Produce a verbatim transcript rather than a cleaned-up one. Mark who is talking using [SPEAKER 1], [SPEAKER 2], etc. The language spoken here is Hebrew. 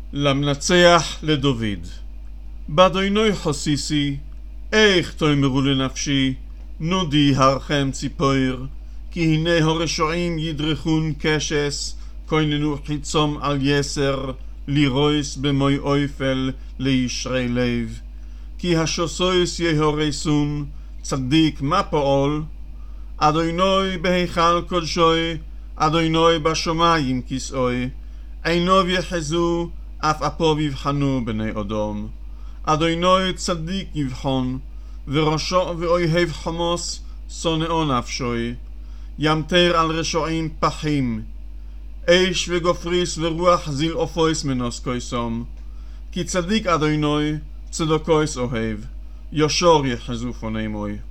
[SPEAKER 1] למנצח לדוד. באדוני חוסיסי, איך תאמרו לנפשי, נודי הרכם ציפור, כי הנה הרשעים ידרכון קשס, כוננו חיצום על יסר, לירויס במוי אויפל לישרי לב. כי השוסויס יהורסון, צדיק מה פועל? אדוני בהיכל קודשוי, אדוני בשמיים כיסאוי, עיניו יחזו, אף אפיו יבחנו בני אדום. אדוני צדיק יבחון, וראשו ואויב חמוס, שונאו נפשוי. ימטר על רשעים פחים, אש וגופריס ורוח זיל אופויס מנוס קויסום. כי צדיק אדוני, צדוקויס אוהב, יושר יחזו פוני מוי.